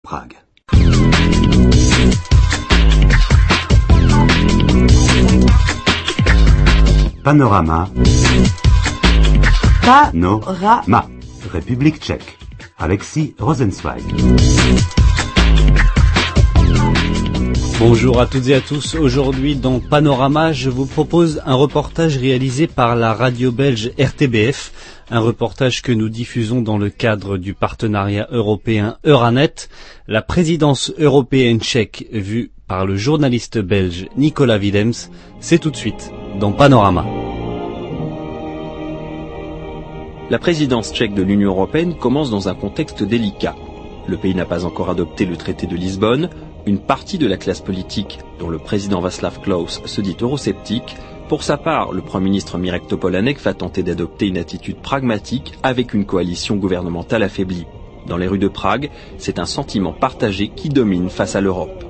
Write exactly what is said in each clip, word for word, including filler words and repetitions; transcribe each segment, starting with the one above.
Prague. Panorama. Panorama. République tchèque. Alexis Rosenzweig. Bonjour à toutes et à tous. Aujourd'hui dans Panorama, je vous propose un reportage réalisé par la radio belge R T B F. Un reportage que nous diffusons dans le cadre du partenariat européen Euranet. La présidence européenne tchèque vue par le journaliste belge Nicolas Willems. C'est tout de suite dans Panorama. La présidence tchèque de l'Union européenne commence dans un contexte délicat. Le pays n'a pas encore adopté le traité de Lisbonne. Une partie de la classe politique, dont le président Václav Klaus se dit eurosceptique. Pour sa part, le Premier ministre Mirek Topolánek va tenter d'adopter une attitude pragmatique avec une coalition gouvernementale affaiblie. Dans les rues de Prague, c'est un sentiment partagé qui domine face à l'Europe.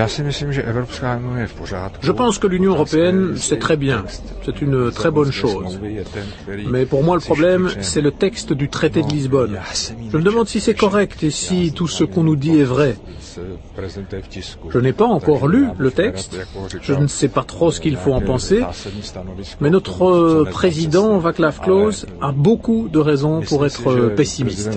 Je pense que l'Union européenne, c'est très bien, c'est une très bonne chose. Mais pour moi, le problème, c'est le texte du traité de Lisbonne. Je me demande si c'est correct et si tout ce qu'on nous dit est vrai. Je n'ai pas encore lu le texte, je ne sais pas trop ce qu'il faut en penser, mais notre président, Václav Klaus, a beaucoup de raisons pour être pessimiste.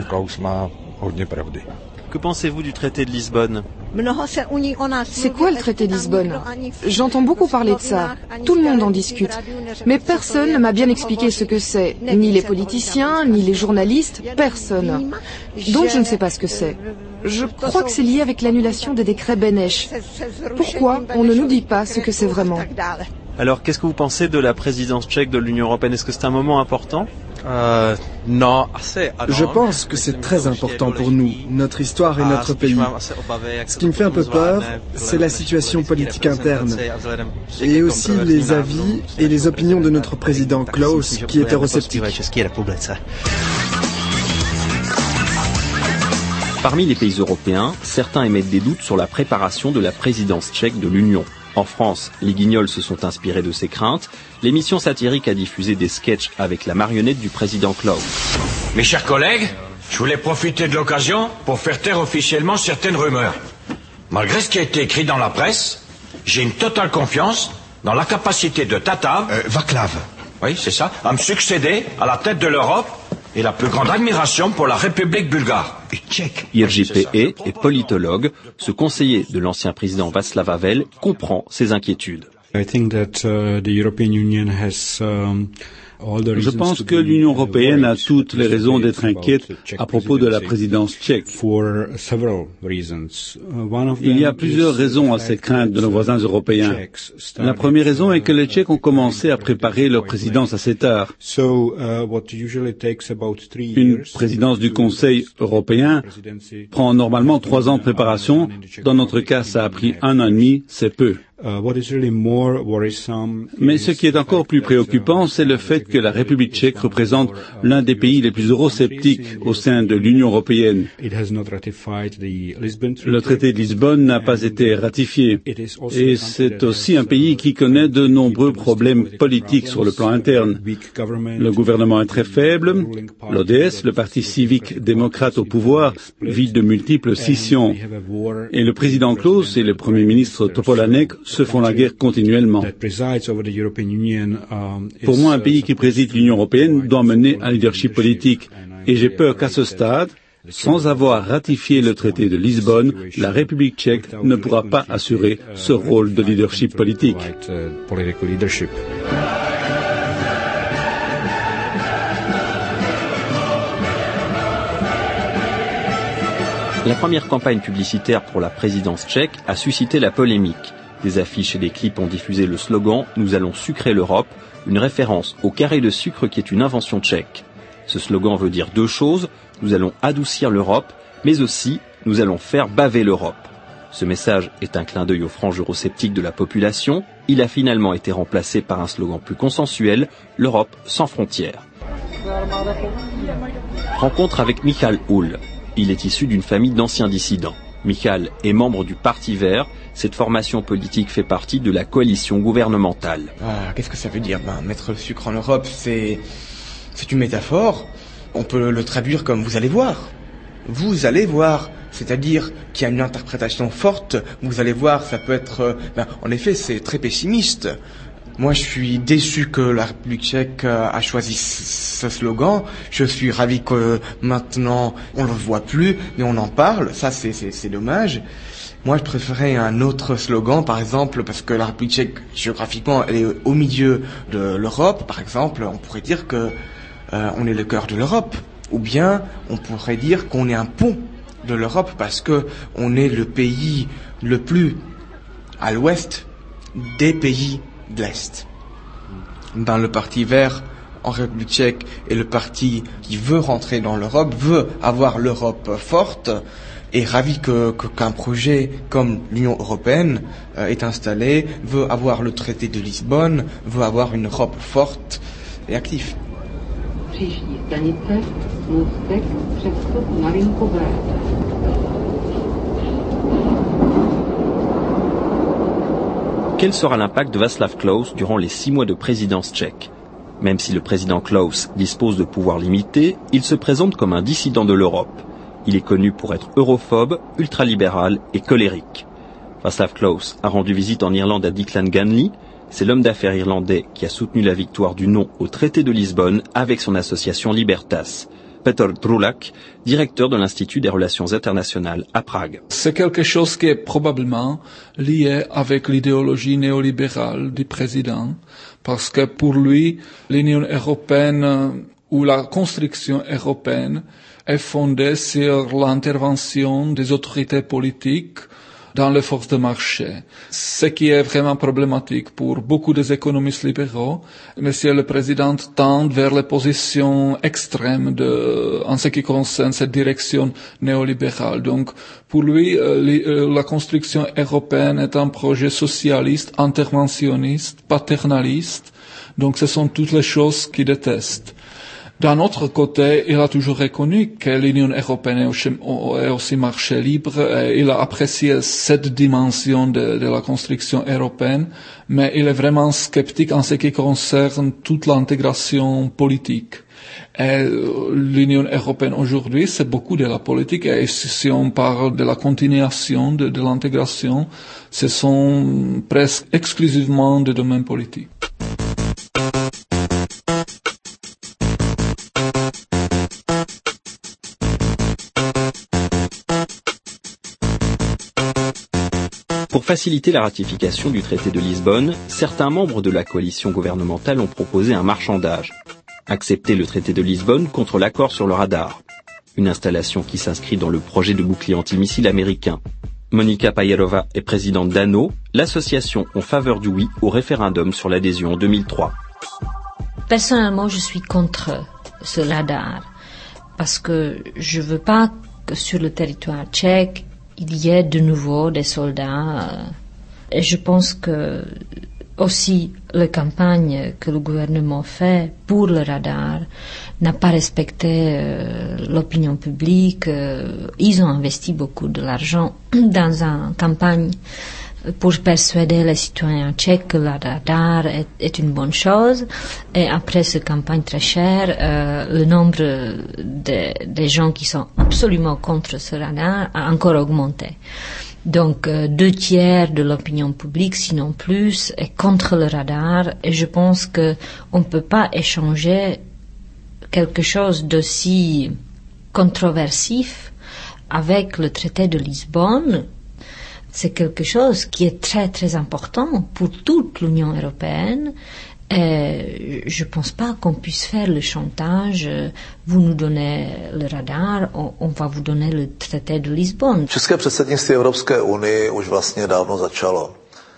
Que pensez-vous du traité de Lisbonne ? C'est quoi le traité de Lisbonne ? J'entends beaucoup parler de ça. Tout le monde en discute. Mais personne ne m'a bien expliqué ce que c'est. Ni les politiciens, ni les journalistes, personne. Donc je ne sais pas ce que c'est. Je crois que c'est lié avec l'annulation des décrets Beneš. Pourquoi on ne nous dit pas ce que c'est vraiment ? Alors, qu'est-ce que vous pensez de la présidence tchèque de l'Union européenne ? Est-ce que c'est un moment important ? Euh, non, assez. Je pense que c'est très important pour nous, notre histoire et notre pays. Ce qui me fait un peu peur, c'est la situation politique interne. Et aussi les avis et les opinions de notre président Klaus, qui est eurosceptique. Parmi les pays européens, certains émettent des doutes sur la préparation de la présidence tchèque de l'Union. En France, les Guignols se sont inspirés de ces craintes. L'émission satirique a diffusé des sketchs avec la marionnette du président Klaus. Mes chers collègues, je voulais profiter de l'occasion pour faire taire officiellement certaines rumeurs. Malgré ce qui a été écrit dans la presse, j'ai une totale confiance dans la capacité de Tatav, euh, Václav, oui, c'est ça, à me succéder à la tête de l'Europe et la plus grande admiration pour la République bulgare. Irji P E est politologue. Ce conseiller de l'ancien président Václav Havel comprend ses inquiétudes. I think that uh, the European Union has um, Je pense que l'Union européenne a toutes les raisons d'être inquiète à propos de la présidence tchèque. Il y a plusieurs raisons à cette crainte de nos voisins européens. La première raison est que les Tchèques ont commencé à préparer leur présidence assez tard. Une présidence du Conseil européen prend normalement trois ans de préparation. Dans notre cas, ça a pris un an et demi, c'est peu. Mais ce qui est encore plus préoccupant, c'est le fait que la République tchèque représente l'un des pays les plus eurosceptiques au sein de l'Union européenne. Le traité de Lisbonne n'a pas été ratifié. Et c'est aussi un pays qui connaît de nombreux problèmes politiques sur le plan interne. Le gouvernement est très faible. L'O D S, le parti civique démocrate au pouvoir, vit de multiples scissions. Et le président Klaus et le premier ministre Topolánek se font la guerre continuellement. Pour moi, un pays qui préside l'Union européenne doit mener un leadership politique. Et j'ai peur qu'à ce stade, sans avoir ratifié le traité de Lisbonne, la République tchèque ne pourra pas assurer ce rôle de leadership politique. La première campagne publicitaire pour la présidence tchèque a suscité la polémique. Des affiches et des clips ont diffusé le slogan « Nous allons sucrer l'Europe », une référence au carré de sucre qui est une invention tchèque. Ce slogan veut dire deux choses, nous allons adoucir l'Europe, mais aussi nous allons faire baver l'Europe. Ce message est un clin d'œil aux franges eurosceptiques de la population. Il a finalement été remplacé par un slogan plus consensuel, l'Europe sans frontières. Rencontre avec Michal Hull. Il est issu d'une famille d'anciens dissidents. Michal est membre du Parti vert. Cette formation politique fait partie de la coalition gouvernementale. Ah, qu'est-ce que ça veut dire ? Ben, mettre le sucre en Europe, c'est... c'est une métaphore. On peut le traduire comme « vous allez voir ». Vous allez voir. c'est-à-dire qu'il y a une interprétation forte. Vous allez voir, ça peut être... Ben, en effet, c'est très pessimiste. Moi, je suis déçu que la République tchèque a choisi ce slogan. Je suis ravi que maintenant, on le voit plus, mais on en parle. Ça, c'est, c'est, c'est dommage. Moi, je préférais un autre slogan, par exemple, parce que la République tchèque, géographiquement, elle est au milieu de l'Europe. Par exemple, on pourrait dire que euh, on est le cœur de l'Europe. Ou bien, on pourrait dire qu'on est un pont de l'Europe parce que on est le pays le plus à l'ouest des pays de l'Est. Dans le parti vert en République tchèque et le parti qui veut rentrer dans l'Europe, veut avoir l'Europe forte, est ravi que, que, qu'un projet comme l'Union européenne euh, est installé, veut avoir le traité de Lisbonne, veut avoir une Europe forte et active. Quel sera l'impact de Václav Klaus durant les six mois de présidence tchèque? Même si le président Klaus dispose de pouvoirs limités, il se présente comme un dissident de l'Europe. Il est connu pour être europhobe, ultralibéral et colérique. Václav Klaus a rendu visite en Irlande à Declan Ganley. C'est l'homme d'affaires irlandais qui a soutenu la victoire du non au traité de Lisbonne avec son association Libertas. Peter Drulak, directeur de l'Institut des relations internationales à Prague. C'est quelque chose qui est probablement lié avec l'idéologie néolibérale du président, parce que pour lui, l'Union européenne ou la construction européenne est fondée sur l'intervention des autorités politiques dans les forces de marché. Ce qui est vraiment problématique pour beaucoup des économistes libéraux. Monsieur le Président tend vers les positions extrêmes de, en ce qui concerne cette direction néolibérale. Donc, pour lui, euh, la construction européenne est un projet socialiste, interventionniste, paternaliste. Donc, ce sont toutes les choses qu'il déteste. D'un autre côté, il a toujours reconnu que l'Union européenne est aussi marché libre et il a apprécié cette dimension de, de la construction européenne, mais il est vraiment sceptique en ce qui concerne toute l'intégration politique. Et l'Union européenne aujourd'hui, c'est beaucoup de la politique et si on parle de la continuation de, de l'intégration, ce sont presque exclusivement des domaines politiques. Pour faciliter la ratification du traité de Lisbonne, certains membres de la coalition gouvernementale ont proposé un marchandage. Accepter le traité de Lisbonne contre l'accord sur le radar. Une installation qui s'inscrit dans le projet de bouclier antimissile américain. Monika Pajerova est présidente d'A N O, l'association en faveur du oui au référendum sur l'adhésion en deux mille trois. Personnellement, je suis contre ce radar parce que je veux pas que sur le territoire tchèque il y a de nouveau des soldats. Et je pense que aussi la campagne que le gouvernement fait pour le radar n'a pas respecté euh, l'opinion publique. Euh, ils ont investi beaucoup de l'argent dans une campagne pour persuader les citoyens tchèques que le radar est, est une bonne chose. Et après cette campagne très chère, euh, le nombre de, de gens qui sont absolument contre ce radar a encore augmenté. Donc, euh, deux tiers de l'opinion publique, sinon plus, est contre le radar. Et je pense que on ne peut pas échanger quelque chose d'aussi controversif avec le traité de Lisbonne. C'est quelque chose qui est très très important pour toute l'Union européenne. Et je ne pense pas qu'on puisse faire le chantage. Vous nous donnez le radar, on, on va vous donner le traité de Lisbonne. České předsednictví Evropské unie už vlastně dávno začalo.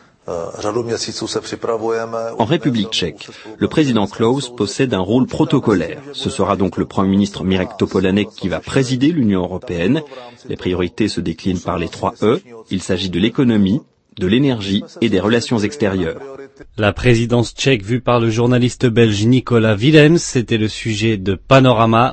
En République tchèque, le président Klaus possède un rôle protocolaire. Ce sera donc le Premier ministre Mirek Topolánek qui va présider l'Union européenne. Les priorités se déclinent par les trois E. Il s'agit de l'économie, de l'énergie et des relations extérieures. La présidence tchèque vue par le journaliste belge Nicolas Willems, c'était le sujet de Panorama.